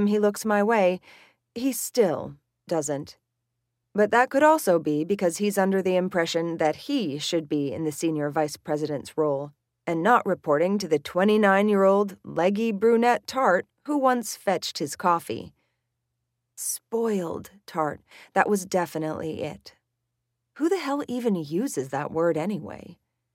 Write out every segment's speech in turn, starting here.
he looks my way, he still doesn't. But that could also be because he's under the impression that he should be in the senior vice president's role and not reporting to the 29-year-old leggy brunette tart who once fetched his coffee. Spoiled tart, that was definitely it. Who the hell even uses that word anyway?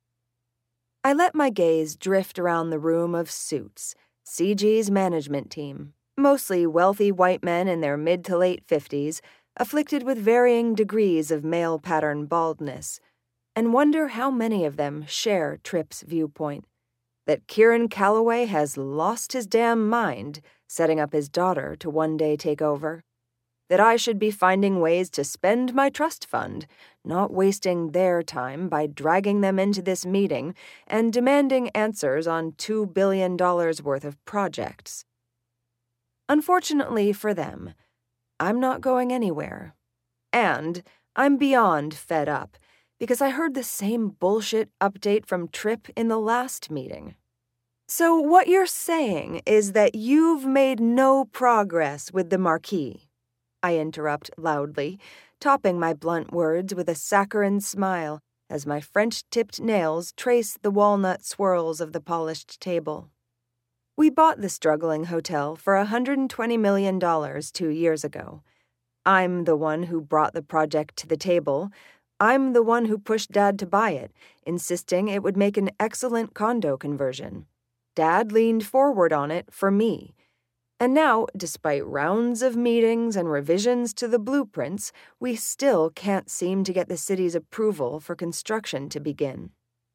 I let my gaze drift around the room of suits, CG's management team, mostly wealthy white men in their mid to late 50s, afflicted with varying degrees of male-pattern baldness, and wonder how many of them share Tripp's viewpoint, that Kieran Calloway has lost his damn mind setting up his daughter to one day take over, that I should be finding ways to spend my trust fund, not wasting their time by dragging them into this meeting and demanding answers on $2 billion worth of projects. Unfortunately for them, I'm not going anywhere. And I'm beyond fed up, because I heard the same bullshit update from Tripp in the last meeting. So what you're saying is that you've made no progress with the Marquis, I interrupt loudly, topping my blunt words with a saccharine smile as my French-tipped nails trace the walnut swirls of the polished table. We bought the struggling hotel for $120 million 2 years ago. I'm the one who brought the project to the table. I'm the one who pushed Dad to buy it, insisting it would make an excellent condo conversion. Dad leaned forward on it for me. And now, despite rounds of meetings and revisions to the blueprints, we still can't seem to get the city's approval for construction to begin.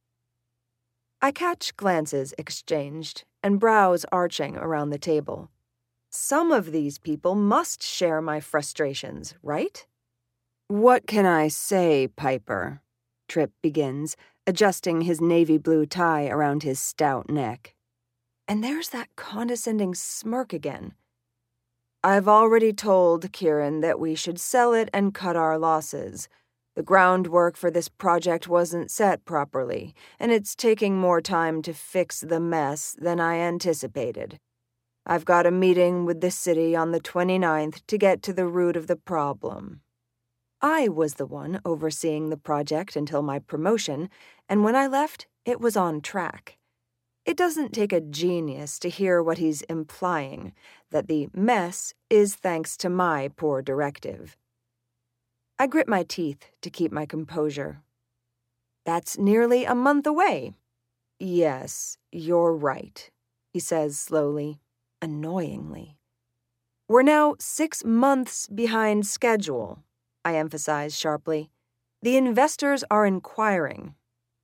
I catch glances exchanged and brows arching around the table. Some of these people must share my frustrations, right? What can I say, Piper? Tripp begins, adjusting his navy blue tie around his stout neck. And there's that condescending smirk again. I've already told Kieran that we should sell it and cut our losses. The groundwork for this project wasn't set properly, and it's taking more time to fix the mess than I anticipated. I've got a meeting with the city on the 29th to get to the root of the problem. I was the one overseeing the project until my promotion, and when I left, it was on track. It doesn't take a genius to hear what he's implying, that the mess is thanks to my poor directive. I grit my teeth to keep my composure. That's nearly a month away. Yes, you're right, he says slowly, annoyingly. We're now 6 months behind schedule, I emphasize sharply. The investors are inquiring.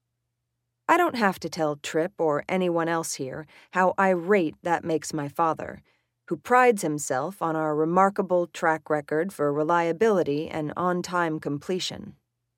I don't have to tell Tripp or anyone else here how irate that makes my father, who prides himself on our remarkable track record for reliability and on-time completion.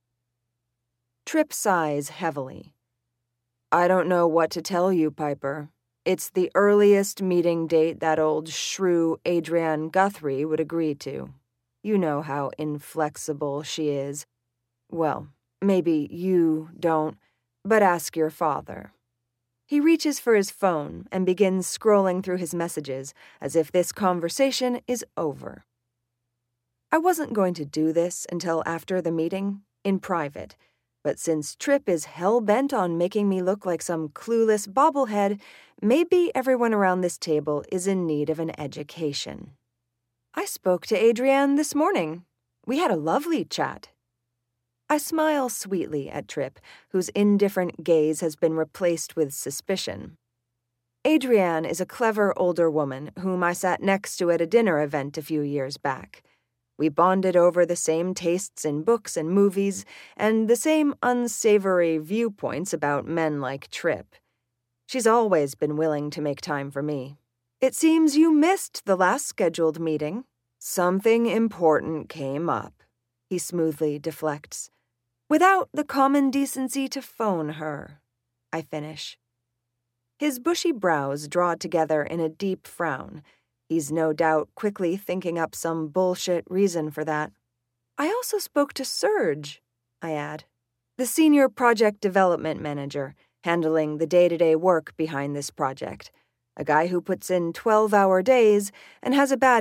Tripp sighs heavily. I don't know what to tell you, Piper. It's the earliest meeting date that old shrew Adrienne Guthrie would agree to. You know how inflexible she is. Well, maybe you don't, but ask your father. He reaches for his phone and begins scrolling through his messages as if this conversation is over. I wasn't going to do this until after the meeting, in private, but since Tripp is hell-bent on making me look like some clueless bobblehead, maybe everyone around this table is in need of an education. I spoke to Adrienne this morning. We had a lovely chat. I smile sweetly at Tripp, whose indifferent gaze has been replaced with suspicion. Adrienne is a clever older woman whom I sat next to at a dinner event a few years back. We bonded over the same tastes in books and movies and the same unsavory viewpoints about men like Tripp. She's always been willing to make time for me. It seems you missed the last scheduled meeting. Something important came up, he smoothly deflects. Without the common decency to phone her, I finish. His bushy brows draw together in a deep frown. He's no doubt quickly thinking up some bullshit reason for that. I also spoke to Serge, I add, the senior project development manager, handling the day-to-day work behind this project, a guy who puts in 12-hour days and has a bad